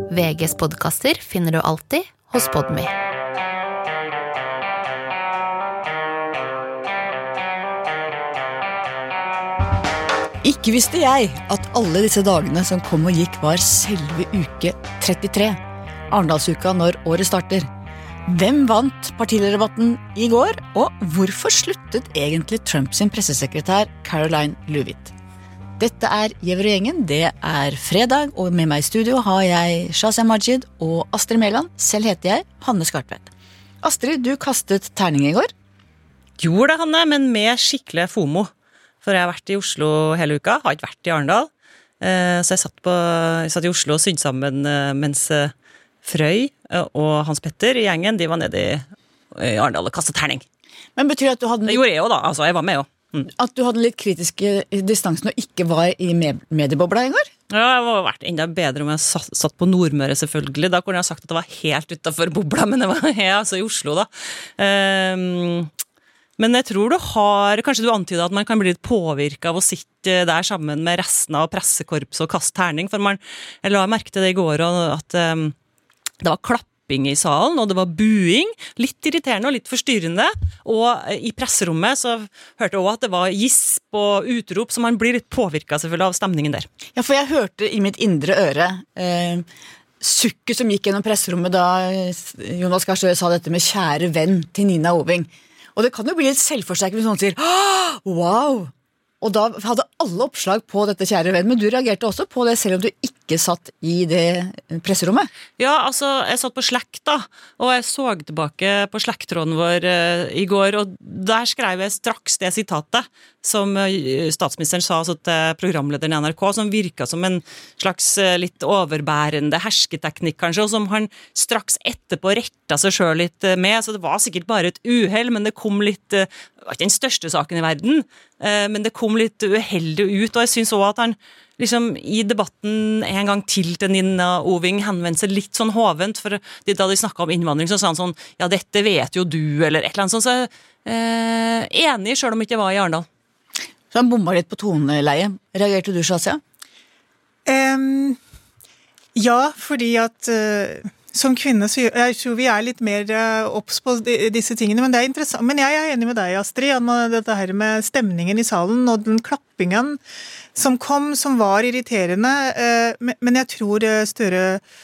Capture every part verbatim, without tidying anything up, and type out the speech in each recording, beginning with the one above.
V G's podcaster finner du alltid hos Podme. Ikke visste jeg at alle disse dagene som kom og gikk var selve uke trettitre, Arendalsuka når året starter. Hvem vant partilederdebatten i går, og hvorfor sluttet egentlig Trump sin pressesekretær Caroline Leavitt? Dette er Gjever og gjengen, det er fredag, og med meg i studio har jeg Shazia Majid og Astrid Mæland. Selv heter jeg Hanne Skartvedt. Astrid, du kastet terning i går. Gjorde det, Hanne, men med skikkelig FOMO. For jeg har vært i Oslo hele uka, har ikke vært i Arendal. Så jeg satt, på, jeg satt i Oslo og sydde sammen mens Frøy og Hans Petter i gjengen, de var nede i, i Arendal og kastet terning. Men betyr det at du hadde... Det gjorde jeg jo da, altså jeg var med jo. Mm. At du hadde litt kritiske distansen og ikke var i med- mediebobla i går? Ja, det hadde vært enda bedre om jeg satt, satt på Nordmøre selvfølgelig. Da kunne jeg sagt at det var helt utenfor bobla, men det var jeg, altså i Oslo da. Um, men jeg tror du har, kanskje du antydet at man kan bli litt påvirket av å sitte der sammen med resten av pressekorpset og kaste terning, for man, jeg la merke til det i går at um, det var klapp i salen, og det var buing, litt irriterende og litt forstyrrende, og i presserommet så hørte jeg også at det var gisp og utrop, så man blir litt påvirket selvfølgelig av stemningen der. Ja, for jeg hørte i mitt indre øre eh, sukket som gikk gjennom presserommet da Jonas Gahr Støre sa dette med kjære venn til Nina Oving. Og det kan jo bli litt selvforsterkende hvis noen sier wow! Og da hadde alle oppslag på dette kjære venn, men du reagerte også på det selv om du ikke satt i det presserommet. Ja, altså, jeg satt på Slack da, og jeg så tilbake på Slack-tråden vår uh, i går, og der skrev jeg straks det sitatet som uh, statsministeren sa altså, til programlederen i N R K, som virket som en slags uh, litt overbærende hersketeknikk kanskje, og som han straks etterpå rettet seg selv litt uh, med, så det var sikkert bare et uheld, men det kom litt, uh, det var ikke den største saken i verden, uh, men det kom litt uheldig ut, og jeg synes også at han liksom i debatten en gang til til Nina Oving henvendte seg litt sånn hovent, for da de snakket om innvandring, så sa han sånn, ja, dette vet jo du, eller et eller annet sånt, så eh, enig, selv om ikke jeg var i Arendal. Så han bomba litt på toneleie. Reagerte du, Shazia? Um, ja, fordi at uh, som kvinne, så jeg tror vi er litt mer uh, opps på de, disse tingene, men det er interessant. Men jeg er enig med deg, Astrid, om dette her med stemningen i salen, og den klappingen som kom, som var irriterende, uh, men jeg tror Støre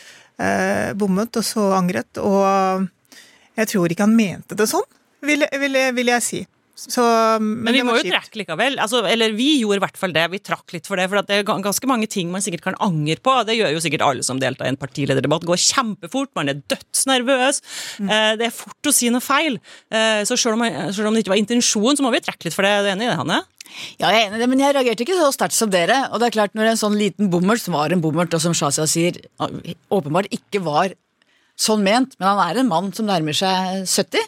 uh, bommet og så angret, og jeg tror ikke han mente det sånn, vil, vil, vil jeg si. Så, men, men vi må jo kjipt. trekke likevel, altså, eller vi gjorde i hvert fall det, vi trakk litt for det, for at det er ganske mange ting man sikkert kan angre på, det gjør jo sikkert alle som deltar i en partilederdebatt, går kjempefort, man er dødsnervøs, mm. eh, det er fort å si noe feil, eh, så selv om, selv om det ikke var intensjon, så må vi trekke litt for det, er du enig i det, Hanne? Ja, jeg er enig i det, men jeg reagerte ikke så sterkt som dere, og det er klart når en sånn liten bommert, som var en bommert, og som Shazia sier, åpenbart ikke var sånn ment, men han er en mann som nærmer seg sytti,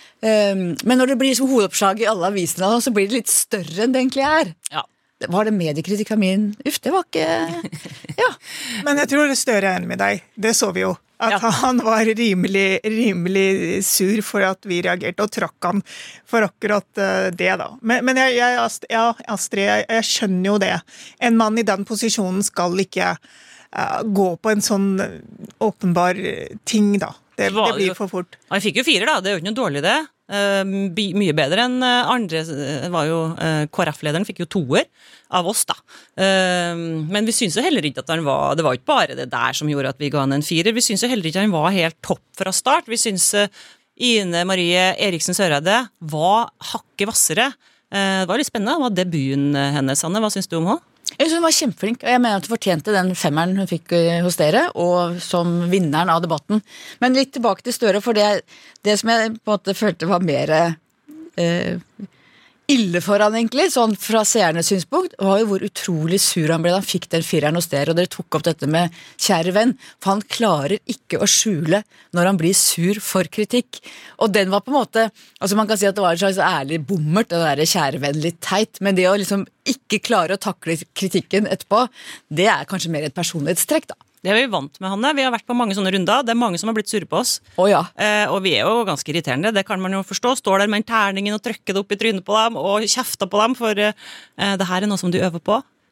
Um, men når det blir som hovedoppslag i alle avisene, så blir det litt større enn det egentlig er. Ja. Var det mediekritikk av min? Uff, det var ikke... Ja. Men jeg tror Støre er enig med deg. Det så vi jo. At ja. Han var rimelig, rimelig sur for at vi reagerte, og trakk han for akkurat uh, det da. Men, men jeg, jeg, ja, Astrid, jeg, jeg skjønner jo det. En mann i den posisjonen skal ikke uh, gå på en sånn åpenbar ting da. Det, det blir for fort. Han fikk jo fire da, det er jo ikke noe dårlig det. Uh, mye bedre enn uh, andre, var jo uh, K R F-lederen fikk jo toer av oss da. Uh, men vi synes jo heller ikke at han var, det var ikke bare det der som gjorde at vi ga han en firer, vi synes jo heller ikke at han var helt topp fra start. Vi synes uh, Ine Marie Eriksen Søreide var hakket vassere. Uh, det var litt spennende, det var debuten hennes, Anne. Hva synes du om henne? Jeg synes hun var kjempeflink, og jeg mener at hun fortjente den femmeren hun fikk hos dere, og som vinneren av debatten. Men litt tilbake til Støre, for det, det som jeg på en måte følte var mer eh, ille for han egentlig, sånn fra seernes synspunkt, var jo hvor utrolig sur han ble da han fikk den fireren hos dere, og dere tok opp dette med kjære venn, for han klarer ikke å skjule når han blir sur for kritikk. Og den var på en måte, altså man kan si at det var en slags ærlig bommert, det der kjære venn litt teit, men det å liksom ikke klare å takle kritikken etterpå, det er kanskje mer et personlighetstrekk da. Det er vi vant med, Hanne. Vi har vært på mange sånne runder. Det er mange som har blitt sure på oss. Oh, ja. eh, og vi er jo ganske irriterende. Det kan man jo forstå. Står der med en terningen og trykker det opp i trynet på dem og kjefter på dem, for eh, det her er noe som de øver på.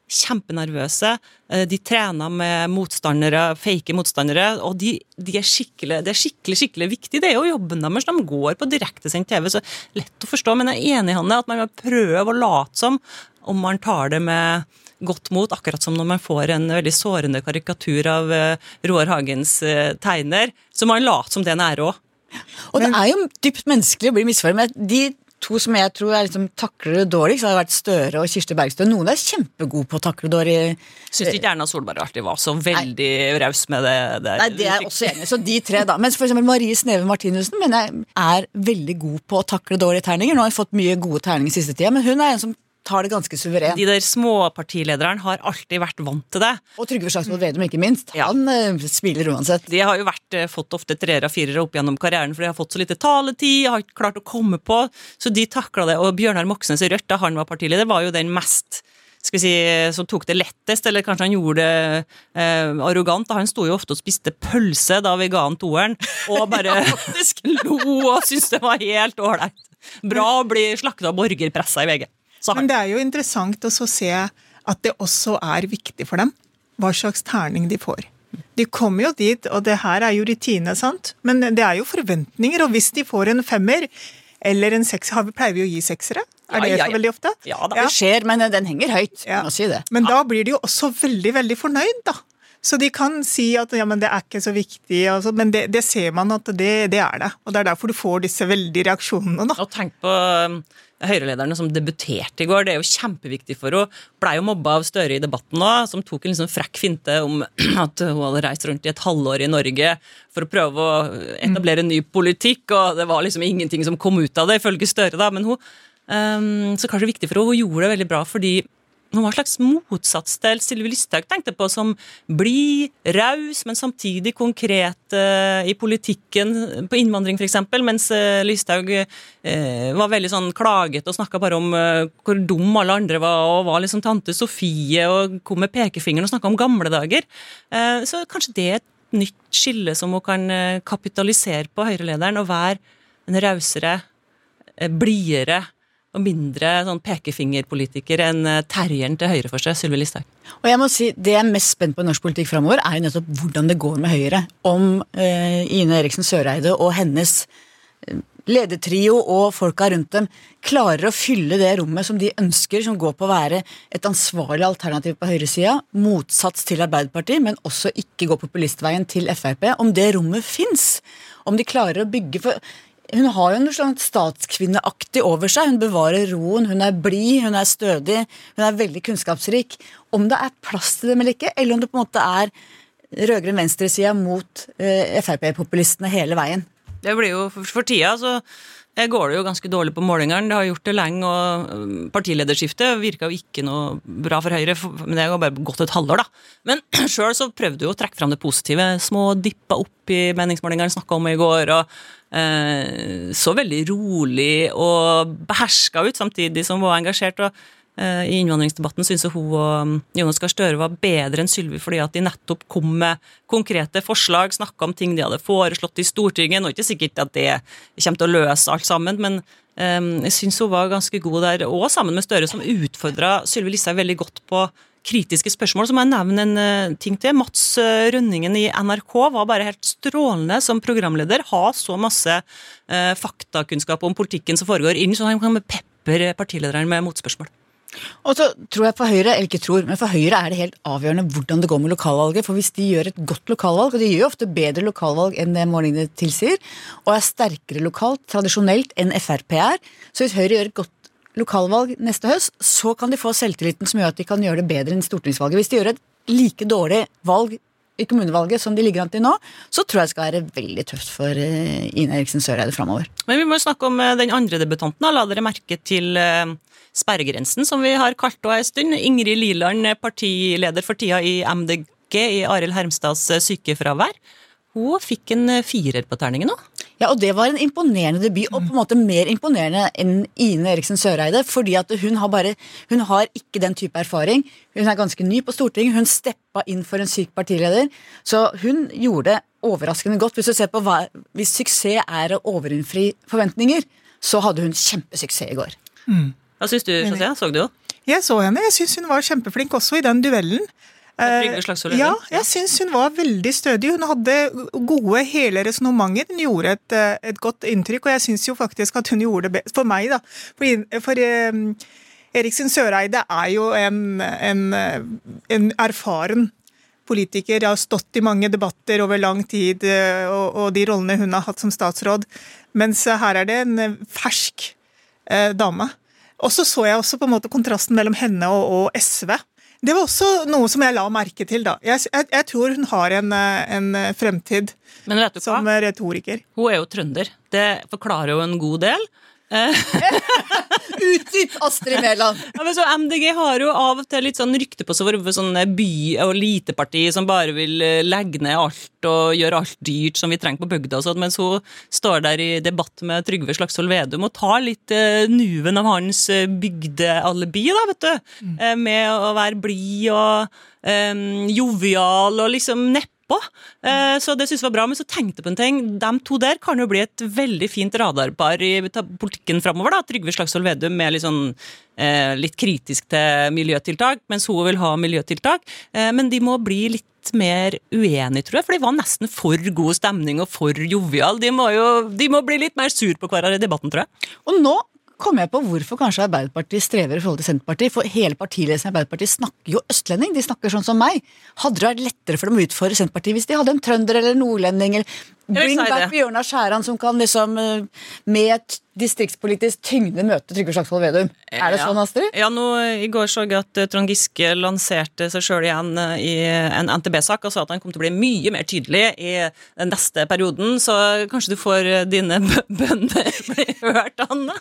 kjempenervøse, de trener med motstandere, fake motstandere, og de, de er skikkelig, det er skikkelig, skikkelig viktig. Det er jo jobben deres, de går på direktesendt T V, så lett å forstå, men jeg er enig i Hanne, at man må prøve å late som om man tar det med godt mot, akkurat som når man får en veldig sårende karikatur av Roar Hagens tegner, så man later som det er nære også. Og det er jo dypt menneskelig å bli misfornøyd med de to som jeg tror er liksom takler det dårlig, så har det vært Støre og Kirsti Bergstø. Noen er kjempegode på å takle det dårlig. Synes ikke Erna Solberg alltid var så veldig Nei. raus med det der. Nei, det er jeg også enig. Så de tre da. Mens for eksempel Marie Sneve Martinussen mener jeg er veldig god på å takle dårlige terninger. Nå har hun fått mye gode terninger i siste tida, men hun er en som tar det ganske suverent. De der små partilederne har alltid vært vant til det. Og Trygve Slagsvold Vedum ikke minst. Ja. Han uh, smiler uansett. De har jo vært, uh, fått ofte treere og firere opp gjennom karrieren, for de har fått så lite taletid, har ikke klart å komme på, så de taklet det. Og Bjørnar Moxnes i Rødt, da han var partileder, var jo den mest, skal vi si, som tok det lettest, eller kanskje han gjorde det uh, arrogant. Da han sto jo ofte og spiste pølse da vi ga han toeren, og bare faktisk lo og syntes det var helt ålreit. Bra å bli slaktet av borgerpressa i V G. Men det er jo interessant å så se at det også er viktig for dem, hva slags terning de får. De kommer jo dit, og det her er jo rutine, sant? Men det er jo forventninger, og hvis de får en femmer, eller en seks, har vi pleier vi å gi seksere? Er det ja, ja, ja. så veldig ofte? Ja, da. Det skjer, men den henger høyt, Ja. må si det. Men da blir de jo også veldig, veldig fornøyd, da. Så de kan si at ja, men det er ikke så viktig, altså, men det, det ser man at det, det er det. Og det er derfor du får disse veldige reaksjonene, da. Og tenk på Høyre-lederne som debuterte i går, det er jo kjempeviktig for henne. Ble jo mobba av Støre i debatten nå, som tok en liksom frekk finte om at hun hadde reist rundt i et halvår i Norge for å prøve å etablere en ny politikk, og det var liksom ingenting som kom ut av det, ifølge Støre da, men hun, um, så kanskje viktig for henne, hun gjorde det veldig bra, fordi hun var en slags motsats til Sylvi Listhaug, tenkte på, som blir raus, men samtidig konkret uh, i politikken, på innvandring for eksempel, mens uh, Listhaug uh, var veldig sånn klaget og snakket bare om uh, hvor dum alle andre var, og var liksom tante Sofie, og kom med pekefingeren og snakket om gamle dager. Uh, så kanskje det er et nytt skille som hun kan uh, kapitalisere på Høyre-lederen, og være en rausere, uh, blidere, og mindre sånn pekefingerpolitiker enn terrieren til Høyre for seg, Sylvi Listhaug. Og jeg må si, det jeg er mest spent på i norsk politikk fremover, er jo nettopp hvordan det går med Høyre. Om eh, Ine Eriksen Søreide og hennes ledertrio og folka rundt dem klarer å fylle det rommet som de ønsker, som går på å være et ansvarlig alternativ på høyresida, motsats til Arbeiderpartiet, men også ikke gå populistveien til F R P. Om det rommet finnes, om de klarer å bygge for... Hun har jo noe sånn statskvinneaktig over seg. Hun bevarer roen, hun er blid, hun er stødig, hun er veldig kunnskapsrik. Om det er plass til dem eller ikke, eller om det på en måte er rødgrønn venstresida mot eh, F R P-populistene hele veien. Det blir jo for, for tida, så går det jo ganske dårlig på målingene. Det har gjort det lenge, og partilederskiftet virka jo ikke noe bra for Høyre, men det har bare gått et halvår, da. Men selv så prøvde jo å trekke fram det positive. Små dippa opp i meningsmålingene, snakket om i går, og eh, så veldig rolig og behersket ut, samtidig som hun var engasjert, og eh, i innvandringsdebatten synes jeg hun og Jonas Gahr Støre var bedre enn Sylvi, fordi at de nettopp kom med konkrete forslag, snakket om ting de hadde foreslått i Stortinget, og ikke sikkert at det kommer til å løse alt sammen, men eh, jeg synes hun var ganske god der, og sammen med Støre, som utfordret Sylvi Listhaug veldig godt på kritiske spørsmål. Så må jeg nevne en uh, ting til. Mats uh, Rønningen i N R K var bare helt strålende som programleder, ha så masse uh, faktakunnskap om politikken som foregår inn, så han kan pepre partilederen med motspørsmål. Og så tror jeg for Høyre, eller ikke tror, men for Høyre er det helt avgjørende hvordan det går med lokalvalget, for hvis de gjør et godt lokalvalg, og de gjør jo ofte bedre lokalvalg enn det målingene tilsier, og er sterkere lokalt, tradisjonelt, enn F R P er, så hvis Høyre gjør et godt lokalvalg neste høst, så kan de få selvtilliten som gjør at de kan gjøre det bedre enn stortingsvalget. Hvis de gjør et like dårlig valg i kommunevalget som de ligger an til nå, så tror jeg det skal være veldig tøft for Ine Eriksen Søreide fremover. Men vi må snakke om den andre debutanten. La dere merke til sperregrensen, som vi har kalt henne en stund. Ingrid Liland, partileder for tida i M D G i Arild Hermstads sykefravær. Hun fikk en firer på terningen nå. Ja, og det var en imponerende debut, og på en måte mer imponerende enn Ine Eriksen Søreide, fordi at hun har bare, hun har ikke den type erfaring. Hun er ganske ny på Stortinget, hun steppa inn for en syk partileder, så hun gjorde det overraskende godt. Hvis du ser på hva, hvis suksess er å overinnfri forventninger, så hadde hun kjempesuksess i går. Mm. Hva synes du, José? Så du jo? Jeg så henne, jeg synes hun var kjempeflink også i den duellen. Trygve Slagsvold Vedum. Ja, jeg synes hun var veldig stødig. Hun hadde gode hele resonnementer. Hun gjorde et, et godt inntrykk, og jeg synes jo faktisk at hun gjorde det best for meg, da. For, for um, Eriksen Søreide er jo en, en, en erfaren politiker. Jeg har stått i mange debatter over lang tid, og, og de rollene hun har hatt som statsråd. Mens her er det en fersk eh, dame. Og så så jeg også på en måte kontrasten mellom henne og, og S V. Det var også noe som jeg la merke til da. Jeg, jeg, jeg tror hun har en, en fremtid Men vet du hva? som retoriker. Hun er jo trønder. Det forklarer jo en god del. Utdyp Astrid Mæland. Ja, men så M D G har jo av og til litt sånn rykte på seg for sånn by- og liteparti som bare vil legge ned alt og gjøre alt dyrt som vi trenger på bygda og sånn, mens hun står der i debatt med Trygve Slagsvold Vedum og tar litt uh, nuven av hans uh, bygdealibi, da, vet du. Mm. Uh, med å være blid og um, jovial og liksom neppe. Uh, så det synes jeg var bra, men så tenkte jeg på en ting. De to der kan jo bli et veldig fint radarpar i politikken fremover, da. Trygve Slagsvold Vedum er litt sånn uh, litt kritisk til miljøtiltak, mens hun vil ha miljøtiltak. Uh, men de må bli litt mer uenige, tror jeg, for de var nesten for god stemning og for jovial. De må jo de må bli litt mer sur på hverandre i debatten, tror jeg. Og nå kommer jeg på hvorfor kanskje Arbeiderpartiet strever i forhold til Senterpartiet, for hele partiledelsen i Arbeiderpartiet snakker jo østlending, de snakker sånn som meg. Hadde det vært lettere for dem å utfordre Senterpartiet hvis de hadde en trønder eller nordlending, eller bring back Bjørnar Skjæran som kan liksom med et distriktspolitisk tyngde møte Trygve Slagsvold Vedum. Er det sånn, Astrid? Ja, nå i går så jeg at Trond Giske lanserte seg selv igjen i en N T B-sak og sa at han kom til å bli mye mer tydelig i den neste perioden, så kanskje du får dine bønner bli hørt, Anne?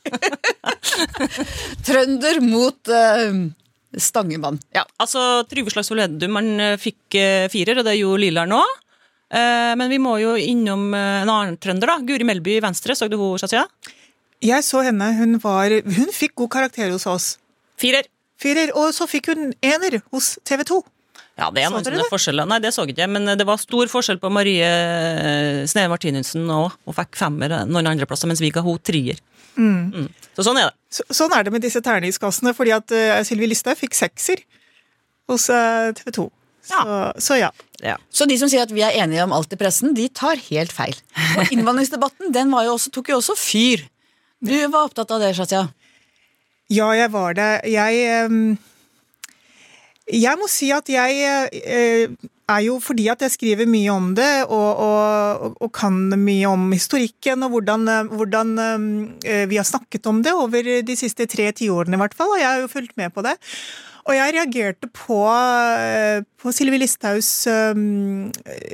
Trønder mot uh, Stangemann. Ja, altså Trygve Slagsvold Vedum, han fikk firer, og det gjorde Lillard nå. Uh, men vi må jo innom uh, en annen trønder, da. Guri Melby i Venstre, så du hun, Shazia? Jeg så henne, hun var, hun fikk god karakter hos oss. Firer. Firer, og så fikk hun ener hos T V to. Ja, det er noen sånne forskjeller. Nei, det så jeg ikke, men det var stor forskjell på Marie Sneve Martinussen og hun fikk femmer noen andre plasser, mens vi ga hun trier. Mm. Mm. Så sånn er det. Så, sånn er det med disse terningskassene, fordi at uh, Sylvi Listhaug fikk sekser hos uh, T V to. Så ja. Så ja. ja. Så de som sier at vi er enige om alt i pressen, de tar helt feil. Og innvandringsdebatten, den var jo også, tok jo også fyr. Du var opptatt av det, Shazia? Ja, jeg var det. Jeg, um, jeg må si at jeg uh, er jo fordi at jeg skriver mye om det, og, og, og kan mye om historikken, og hvordan, hvordan um, vi har snakket om det over de siste tre tiårene i hvert fall, og jeg har jo fulgt med på det. Og jeg reagerte på, på Sylvi Listhaugs um,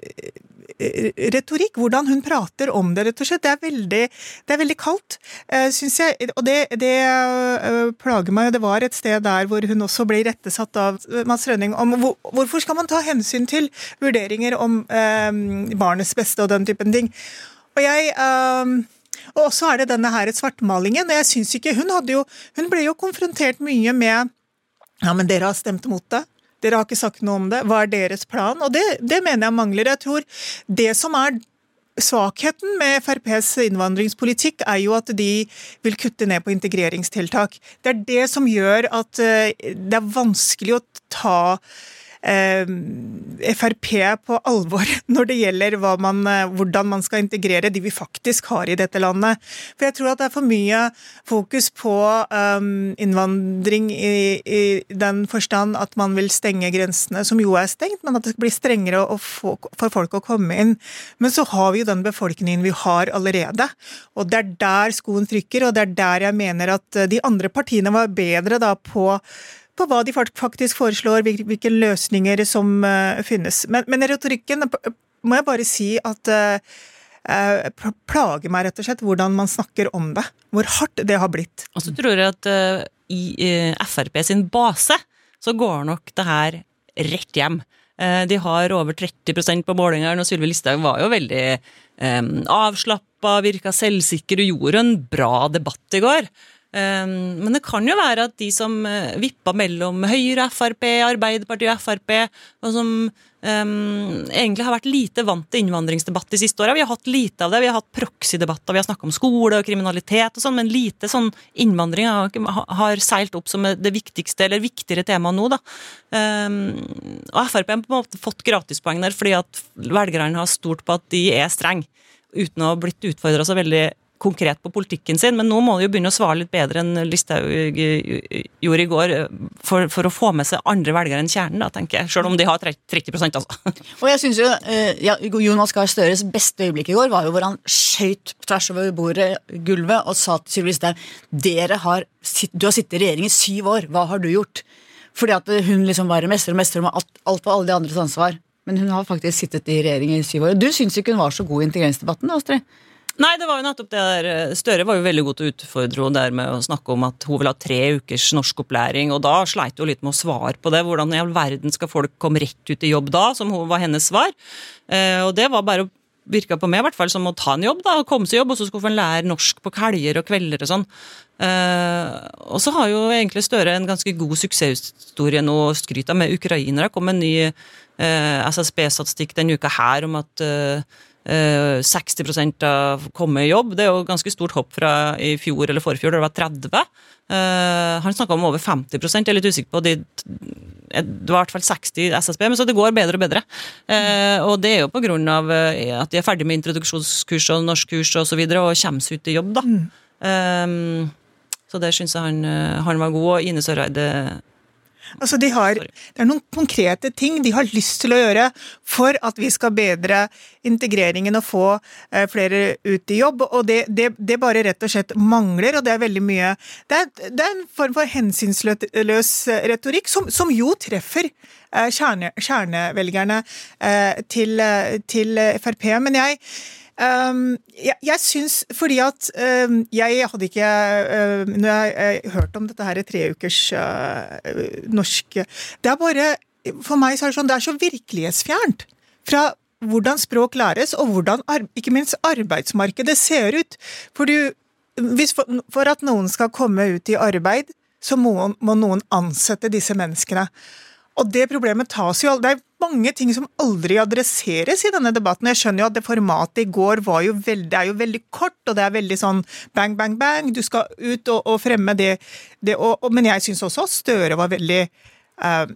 retorikk, hvordan hun prater om det, rett og slett. Det er veldig, det er veldig kaldt, uh, synes jeg. Og det, det uh, plager meg. Det var et sted der hvor hun også ble rettesatt av Mads Rønning om hvor, hvorfor skal man ta hensyn til vurderinger om um, barnets beste og den typen ting. Og jeg... Um, og så er det denne her svartmalingen, og jeg synes ikke, hun hadde jo, hun ble jo konfrontert mye med ja, men dere har stemt mot det. Dere har ikke sagt noe om det. Hva er deres plan? Og det, det mener jeg mangler. Jeg tror det som er svakheten med F R P's innvandringspolitikk er jo at de vil kutte ned på integreringstiltak. Det er det som gjør at uh, det er vanskelig å ta uh, F R P på alvor når det gjelder hva man, uh, hvordan man skal integrere de vi faktisk har i dette landet. For jeg tror at det er for mye fokus på um, innvandring i, i den forstand at man vil stenge grensene, som jo er stengt, men at det blir strengere å få, for folk å komme inn. Men så har vi jo den befolkningen vi har allerede, og det er der skoen trykker, og det er der jeg mener at de andre partiene var bedre da på på hva de faktisk foreslår, hvilke løsninger som uh, finnes. Men, men retorikken må jeg bare si at uh, plager meg rett og slett hvordan man snakker om det. Hvor hardt det har blitt. Og så tror jeg at uh, i uh, F R P sin base så går nok det her rett hjem. Uh, de har over tretti prosent på målingene, og Sylvi Listhaug var jo veldig um, avslappet, virket selvsikker og gjorde en bra debatt i går. Men det kan jo være at de som vippa mellom Høyre, F R P, Arbeiderpartiet og F R P, og som Um, egentlig har vært lite vant til innvandringsdebatt de siste årene. Vi har hatt lite av det, vi har hatt proxy-debatter, vi har snakket om skole og kriminalitet og sånn, men lite sånn innvandring har, har seilt opp som det viktigste eller viktigere tema nå da. Um, og F R P har på en måte fått gratispoeng der, fordi at velgerne har stort på at de er streng, uten å ha blitt utfordret så veldig konkret på politikken sin, men nå må de jo begynne å svare litt bedre enn Listhaug gjorde i går, for, for å få med seg andre velgere enn kjernen, da, tenker jeg, selv om de har tretti prosent, altså. Og jeg synes jo, ja, Jonas Gahr Støres beste øyeblikk i går var jo hvor han skjøt tvers over bordet, gulvet, og sa til Sylvi Listhaug, dere har, du har sittet i regjering i syv år, hva har du gjort? Fordi at hun liksom bare mester og mester om alt, alt var alle de andres ansvar, men hun har faktisk sittet i regjering i syv år. Du synes ikke hun var så god i integreringsdebatten, Astrid? Nei, det var jo nettopp det der. Støre var jo veldig god til å utfordre henne der med å snakke om at hun vil ha tre ukers norskopplæring, og da sleit hun litt med å svare på det. Hvordan i all verden skal folk komme rett ut i jobb da, som var hennes svar. Eh, og det var bare, virka på meg i hvert fall, som å ta en jobb da, og komme seg jobb, og så skulle man lære norsk på kvelder og kvelder og sånn. Eh, og så har jo egentlig Støre en ganske god suksesshistorie nå, skryta med ukrainere. Kom en ny eh, S S B-statistikk denne uka her om at eh, Uh, seksti prosent av komme i jobb. Det er jo ganske stort hopp fra i fjor eller forfjor, da det var tretti. Uh, han snakket om over femti prosent, jeg er litt usikker på, det, det var i hvert fall seksti S S B, men så det går bedre og bedre. Uh, og det er jo på grunn av uh, at de er ferdig med introduksjonskurs og norskkurs og så videre, og kommer seg ut i jobb da. Mm. Um, så det synes jeg han, han var god, og Ine Søreide. Altså de har, det er noen konkrete ting de har lyst til å gjøre for at vi skal bedre integreringen og få eh, flere ut i jobb, og det, det, det bare rett og slett mangler, og det er veldig mye, det er, det er en form for hensynsløs retorikk som, som jo treffer eh, kjerne, kjernevelgerne eh, til, til F R P, men jeg Um, jeg, jeg synes, fordi at um, jeg hadde ikke, uh, når jeg uh, hørte om dette her tre ukers uh, norsk, det er bare, for meg så er det sånn, det er så virkelighetsfjernt fra hvordan språk læres, og hvordan, ikke minst arbeidsmarkedet ser ut. For, du, hvis for, for at noen skal komme ut i arbeid, så må, må noen ansette disse menneskene. Og det problemet tas jo, det er mange ting som aldri adresseres i denne debatten. Jeg skjønner jo at det formatet i går var jo veldig, det er jo veldig kort, og det er veldig sånn bang, bang, bang, du skal ut og, og fremme det. det og, og, men jeg synes også at Støre var veldig uh,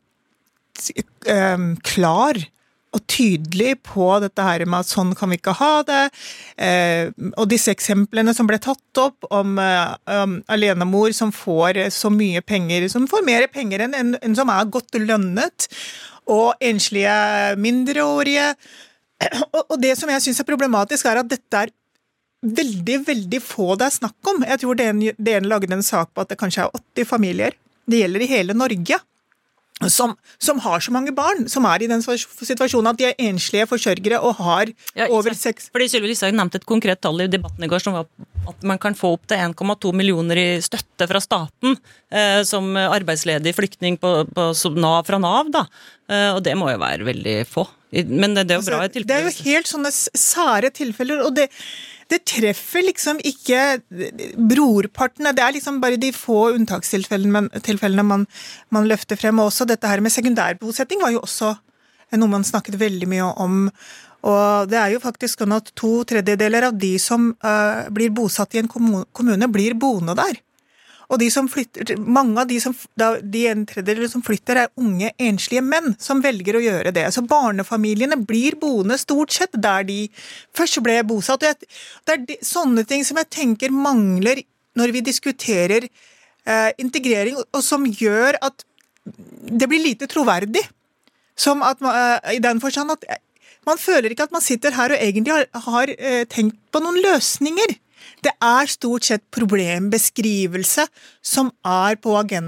uh, klar og tydelig på dette her med at sånn kan vi ikke ha det, eh, og disse eksemplene som ble tatt opp om eh, um, alenemor som får så mye penger, som får mer penger enn en, en som er godt lønnet, og enslige mindreårige, og, og det som jeg synes er problematisk er at dette er veldig, veldig få det er snakk om. Jeg tror D N, D N lagde en sak på at det kanskje er åtti familier, det gjelder i hele Norge, Som, som har så mange barn, som er i den situasjonen at de er enslige forsørgere og har ja, over seks... Fordi Sylvi Listhaug nevnte et konkret tall i debatten i går, som var at man kan få opp til en komma to millioner i støtte fra staten eh, som arbeidsledig flyktning på, på, som NAV, fra NAV, da. Eh, og det må jo være veldig få. Men det, det er jo bra i tilfeller. Det er jo helt sånne sære tilfeller, og det... Det treffer liksom ikke brorpartene, det er liksom bare de få unntakstilfellene man, man løfter frem, og også dette her med sekundærbosetting var jo også noe man snakket veldig mye om, og det er jo faktisk sånn at to tredjedeler av de som uh, blir bosatt i en kommune blir boende der. Og de som flytter, mange av de som, de en tredjedel som flytter er unge, enslige menn som velger å gjøre det. Så barnefamiliene blir boende stort sett der de først ble bosatt. Det er de, sånne ting som jeg tenker mangler når vi diskuterer eh, integrering, og som gjør at det blir lite troverdig. Som at man, eh, i den forstand at man føler ikke at man sitter her og egentlig har, har eh, tenkt på noen løsninger. Det er stort sett problembeskrivelse som er på agendaen,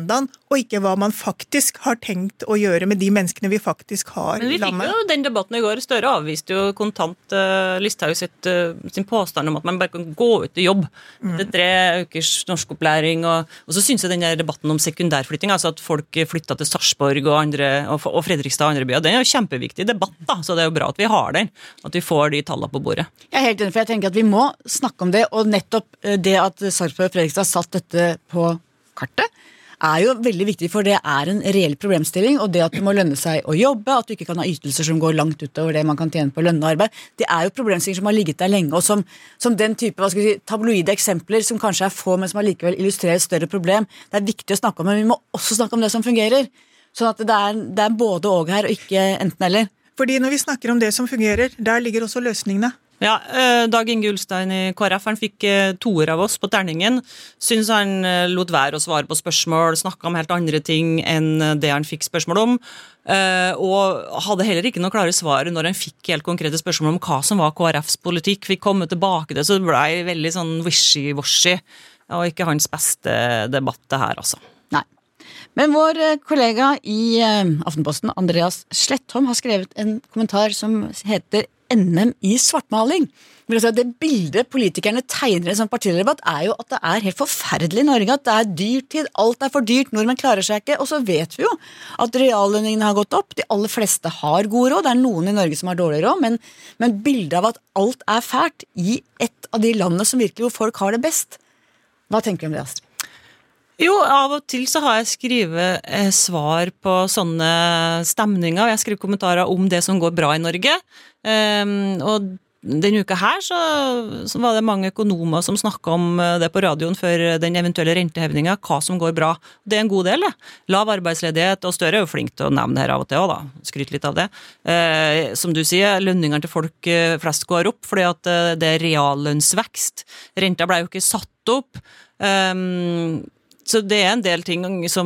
og ikke hva man faktisk har tenkt å gjøre med de menneskene vi faktisk har Men vi i fikk landet. jo den debatten i går. Støre avviste jo kontant uh, Listhaug sitt, uh, sin påstand om at man bare kan gå ut i jobb mm. til tre ukers norskopplæring. Og, og så synes jeg den der debatten om sekundærflytting, altså at folk flytta til Sarpsborg og, andre, og, og Fredrikstad og andre byer, den er jo kjempeviktig debatt, da, så det er jo bra at vi har den. At vi får de tallene på bordet. Jeg er helt enig, for jeg tenker at vi må snakke om det, og nettopp det at Sarpsborg og Fredrikstad satt dette på kartet, er jo veldig viktig, for det er en reell problemstilling, og det at det må lønne seg å jobbe, at du ikke kan ha ytelser som går langt utover det man kan tjene på lønne arbeid, det er jo problemstillinger som har ligget der lenge, og som, som den type, hva skal vi si, tabloide eksempler, som kanskje er få, men som allikevel illustrerer et større problem. Det er viktig å snakke om, men vi må også snakke om det som fungerer. Sånn at det er, det er både og her, og ikke enten eller. Fordi når vi snakker om det som fungerer, der ligger også løsningene. Ja, Dag Inge Ulstein i K R F, han fikk toer av oss på terningen. Synes han lot være å svare på spørsmål, snakket om helt andre ting enn det han fikk spørsmål om, og hadde heller ikke noe klare svar når han fikk helt konkrete spørsmål om hva som var K R Fs politikk. Vi kom tilbake til det, så det ble veldig sånn wishy-washy, og ikke hans beste debatt det her, altså. Nei. Men vår kollega i Aftenposten, Andreas Slettholm, har skrevet en kommentar som heter N M i svartmaling. Det bildet politikerne tegner i en sånn partilederdebatt er jo at det er helt forferdelig i Norge, at det er dyrtid, alt er for dyrt, nordmenn klarer seg ikke, og så vet vi jo at reallønningene har gått opp, de aller fleste har god råd, det er noen i Norge som har dårlig råd, men, men bildet av at alt er fælt i et av de landene som virkelig hvor folk har det best. Hva tenker du om det, Astrid? Jo, av og til så har jeg skrivet eh, svar på sånne stemninger, jeg har skrevet kommentarer om det som går bra i Norge, um, og denne uka her så, så var det mange økonomer som snakket om det på radioen før den eventuelle rentehevningen, hva som går bra. Det er en god del, det. Lav arbeidsledighet, og Støre er jo flink til å nevne det her av og til også, da. Skryt litt av det. Eh, som du sier, lønningene til folk flest går opp, fordi at det er reallønnsvekst. Renta ble jo ikke satt opp. Um, Så det er en del ting som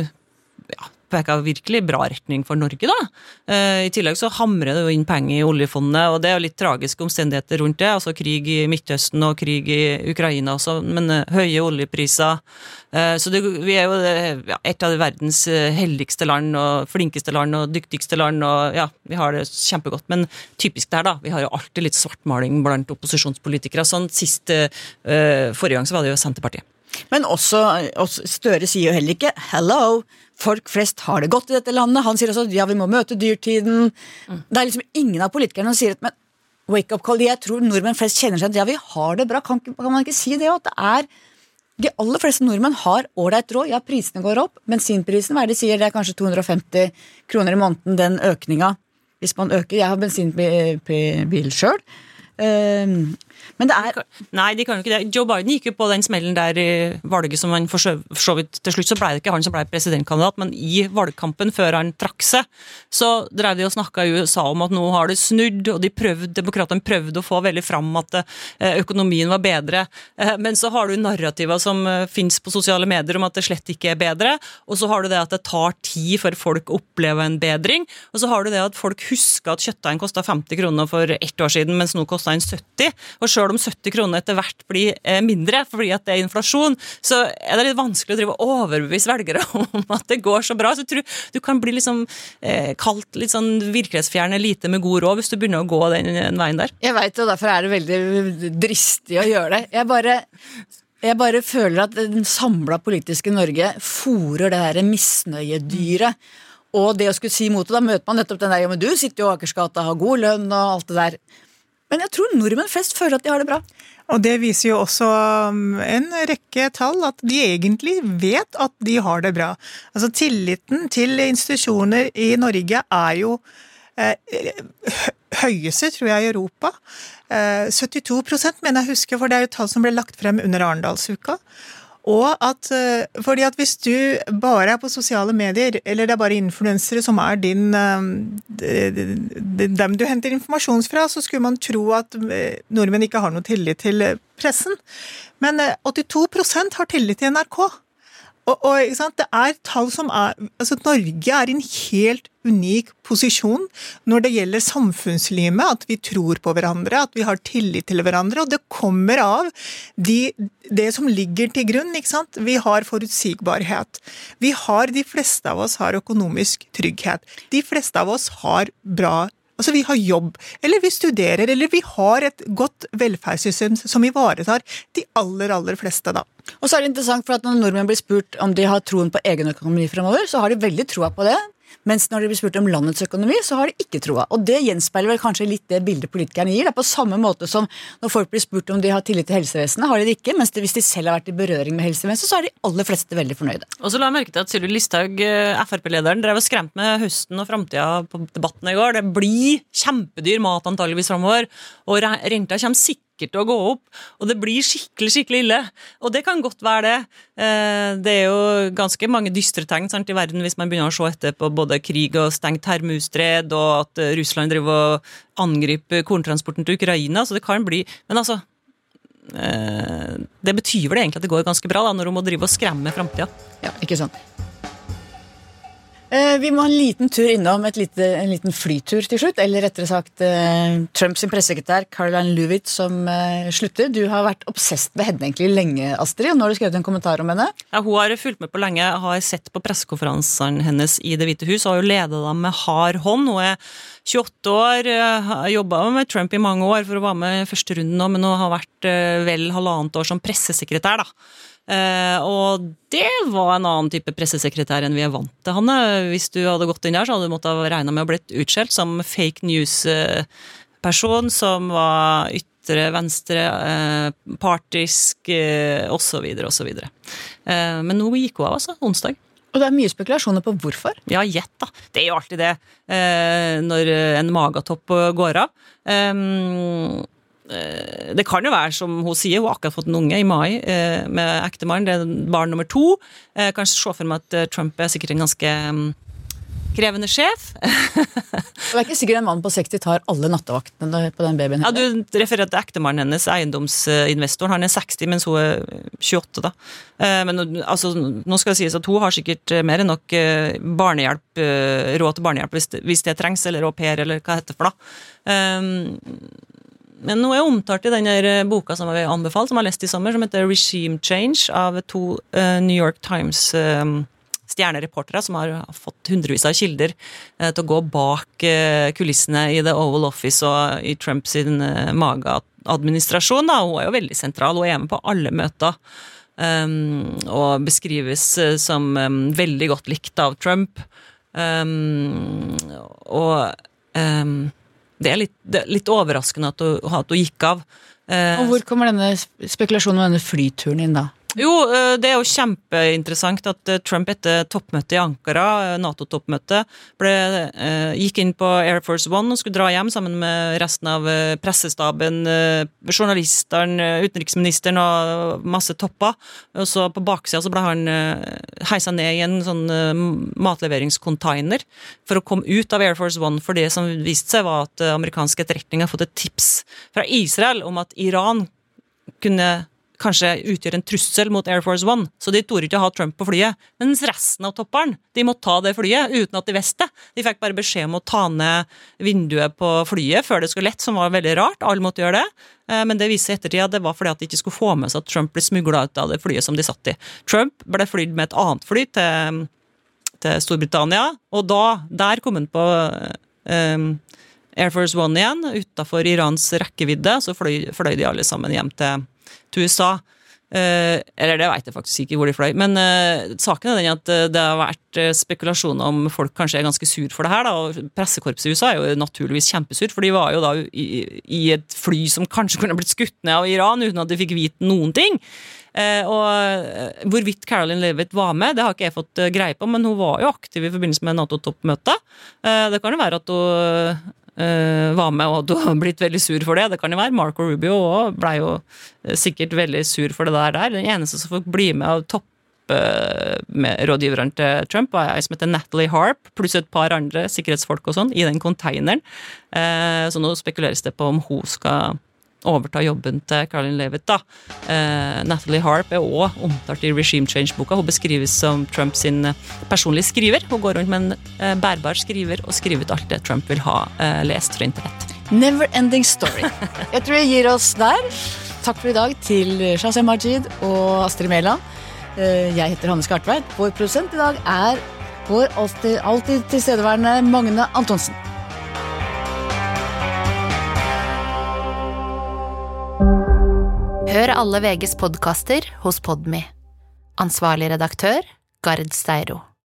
ja, peker virkelig bra retning for Norge, da. I tillegg så hamrer det jo inn penger i oljefondet, og det er jo litt tragiske omstendigheter rundt det, altså krig i Midtøsten og krig i Ukraina også, men høye oljepriser. Så det, vi er jo ja, et av verdens heldigste land og flinkeste land og dyktigste land, og ja, vi har det kjempegodt, men typisk der da, vi har jo alltid litt svartmaling blant opposisjonspolitikere, sånn sist, forrige gang så var det jo Senterpartiet. Men også, også Støre sier jo heller ikke hello, folk flest har det godt i dette landet. Han sier også ja, vi må møte dyrtiden. Mm. Det er liksom ingen av politikerne som sier at men wake up call, jeg tror nordmenn flest kjenner seg at ja, vi har det bra, kan, kan man ikke si det jo, at det er de aller fleste nordmenn har ålreit råd, ja, prisene går opp, bensinprisen, hva er det de sier, det er kanskje to hundre og femti kroner i måneden den økninga, hvis man øker, jeg har bensinbil selv. Um, men det er Nei, de kan jo ikke det. Joe Biden gikk jo på den smellen der i valget som han for så vidt til slutt, så ble det ikke han som ble presidentkandidat, men i valgkampen før han trakk seg, så drev de og snakket i U S A om at nå har det snudd, og de prøvde, demokratene prøvde å få veldig fram at økonomien var bedre, men så har du narrativer som finnes på sosiale medier om at det slett ikke er bedre, og så har du det at det tar tid for folk å oppleve en bedring, og så har du det at folk husker at kjøttdeig kostet femti kroner for ett år siden, mens nå koster den sytti, og selv om sytti kroner etter hvert blir mindre, fordi at det er inflasjon, så er det litt vanskelig å drive og overbevise velgere om at det går så bra, så jeg tror du kan bli liksom eh, kalt litt sånn virkelighetsfjern elite med god råd hvis du begynner å gå den, den veien der. Jeg vet, og derfor er det veldig dristig å gjøre det. Jeg bare, jeg bare føler at den samlede politiske Norge fôrer det der misnøyedyret, og det å skulle si mot det, da møter man nettopp den der, ja, men du sitter jo i Akersgata, har god lønn og alt det der. Men jeg tror nordmenn flest føler at de har det bra. Og det viser jo også en rekke tall, at de egentlig vet at de har det bra. Altså tilliten til institusjoner i Norge er jo eh, høyeste, tror jeg, i Europa. Eh, syttito prosent, mener jeg husker, for det er jo tall som ble lagt frem under Arendalsuka. Og at, fordi at hvis du bare er på sosiale medier, eller det er bare influensere som er din, dem du henter informasjon fra, så skulle man tro at nordmenn ikke har noe tillit til pressen. Men åttito prosent har tillit til N R K. Og, og ikke sant? Det er tall som er, altså Norge er i en helt unik posisjon når det gjelder samfunnslimet, at vi tror på hverandre, at vi har tillit til hverandre, og det kommer av de, det som ligger til grunn, ikke sant? Vi har forutsigbarhet. Vi har, de fleste av oss har økonomisk trygghet. De fleste av oss har bra Altså vi har jobb, eller vi studerer, eller vi har et godt velferdssystem som ivaretar de aller, aller fleste da. Og så er det interessant for at når nordmenn blir spurt om de har troen på egen økonomi fremover, så har de veldig troa på det. Mens når de blir spurt om landets økonomi, så har de ikke troa. Og det gjenspeiler vel kanskje litt det bildet politikerne gir. Det er på samme måte som når folk blir spurt om de har tillit til helsevesenet, har de det ikke. Mens det, hvis de selv har vært i berøring med helsevesenet, så er de aller fleste veldig fornøyde. Og så la jeg merke til at Sylvi Listhaug, F R P-lederen, drev og skremt med høsten og fremtiden på debatten i går. Det blir kjempedyr mat antageligvis fremover, og renta kommer sikkert til å gå opp, og det blir skikkelig, skikkelig ille. Og det kan godt være det. Det er jo ganske mange dystre tegn sant, i verden hvis man begynner å se etter på både krig og stengt Hormuzstred, og at Russland driver og angriper korntransporten til Ukraina, så det kan bli, men altså, det betyr vel egentlig at det går ganske bra da, når hun må drive og skremme fremtiden. Ja, ikke sant. Vi må ha en liten tur innom et lite, en liten flytur til slutt, eller rettere sagt Trumps pressekretær Caroline Leavitt som slutter. Du har vært obsessed med henne egentlig lenge, Astrid, og nå har du skrevet en kommentar om henne. Ja, hun har fulgt med på lenge, har sett på pressekonferansene hennes i Det hvite hus, og har jo ledet dem med hard hånd. Hun er tjueåtte år, har jobbet med Trump i mange år for å være med i første runden nå, men hun har vært vel halvannet år som pressesekretær da. Uh, og det var en annen type pressesekretær enn vi er vant til, Hanne. Hvis du hadde gått inn der, så hadde du måttet regne med å blitt utskjelt som fake news-person, som var ytre, venstre, uh, partisk, uh, og så videre, og så videre. Uh, men nå gikk hun av, altså, onsdag. Og det er mye spekulasjoner på hvorfor. Ja, gjett da. Det er jo alltid det, uh, når en magatopp går av. Um, Det kan jo være, som hun sier, hun har akkurat fått en unge i mai eh, med ektemann, det er barn nummer to. Eh, kanskje se for meg at eh, Trump er sikkert en ganske um, krevende sjef. Det er ikke sikkert en mann på seksti tar alle nattevaktene på den babyen. Ja, du refererer til ektemannen hennes, eiendomsinvestoren. Han er seksti, mens hun er tjueåtte da. Eh, men altså, nå skal det sies at hun har sikkert mer enn nok eh, barnehjelp, eh, råd til barnehjelp hvis det, hvis det trengs, eller au pair, eller hva heter det for da. Eh, Men nå er jeg omtalt i denne boka som jeg anbefalt, som jeg har lest i sommer, som heter Regime Change, av to uh, New York Times uh, stjernereportere som har fått hundrevis av kilder uh, til å gå bak uh, kulissene i The Oval Office og i Trumps uh, mageadministrasjon. Da. Hun er jo veldig sentral, hun er med på alle møter um, og beskrives uh, som um, veldig godt likt av Trump. Um, og... Um, Det er litt, det er litt overraskende at hun, at hun gikk av. Eh, og hvor kommer denne spekulasjonen om denne flyturen inn da? Jo, det er jo kjempeinteressant at Trump etter toppmøtet i Ankara, NATO-toppmøtet, ble, gikk inn på Air Force One og skulle dra hjem sammen med resten av pressestaben, journalisteren, utenriksministeren og masse topper. Og så på baksida så ble han heisa ned i en sånn matleveringscontainer for å komme ut av Air Force One, for det som viste seg var at amerikansk etterretning har fått et tips fra Israel om at Iran kunne kanskje utgjør en trussel mot Air Force One, så de torde ikke å ha Trump på flyet. Mens resten av topperen, de måtte ta det flyet uten at de visste. De fikk bare beskjed om å ta ned vinduet på flyet før det skulle lett, som var veldig rart. Alle måtte gjøre det. Men det viser ettertid at det var fordi at de ikke skulle få med seg at Trump ble smuglet ut av det flyet som de satt i. Trump ble flydd med et annet fly til, til Storbritannia, og da, der kom han på um, Air Force One igjen, utenfor Irans rekkevidde, så fløy, fløy de alle sammen hjem til til U S A, eh, eller det vet jeg faktisk ikke hvor de fløy, men eh, saken er den at det har vært spekulasjoner om folk kanskje er ganske sur for det her, da, og pressekorpset i U S A er jo naturligvis kjempesur, for de var jo da i, i et fly som kanskje kunne blitt skutt ned av Iran uten at de fikk vite noen ting. Eh, og hvorvidt Caroline Leavitt var med, det har ikke jeg fått greie på, men hun var jo aktiv i forbindelse med NATO-toppmøtet. Eh, det kan jo være at hun Uh, var med, og du har blitt veldig sur for det. Det kan jo være. Marco Rubio også ble jo sikkert veldig sur for det der der. Den eneste som får bli med av topprådgiveren uh, til Trump var jeg som heter Natalie Harp, pluss et par andre sikkerhetsfolk og sånn, i den containeren. Uh, så nå spekuleres det på om hun skal overta jobben til Caroline Leavitt da. Eh, Natalie Harp er også omtalt i Regime Change-boka. Hun beskrives som Trump sin personlige skriver. Hun går rundt med en eh, bærbar skriver og skriver ut alt det Trump vil ha eh, lest fra internett. Never ending story. Jeg tror jeg gir oss der. Takk for i dag til Shazia Majid og Astrid Mæland. Jeg heter Hanne Skartveit. Vår produsent i dag er vår alltid, alltid tilstedeværende Magne Antonsen. Hør alle V G's podcaster hos Podme. Ansvarlig redaktør, Gard Steiro.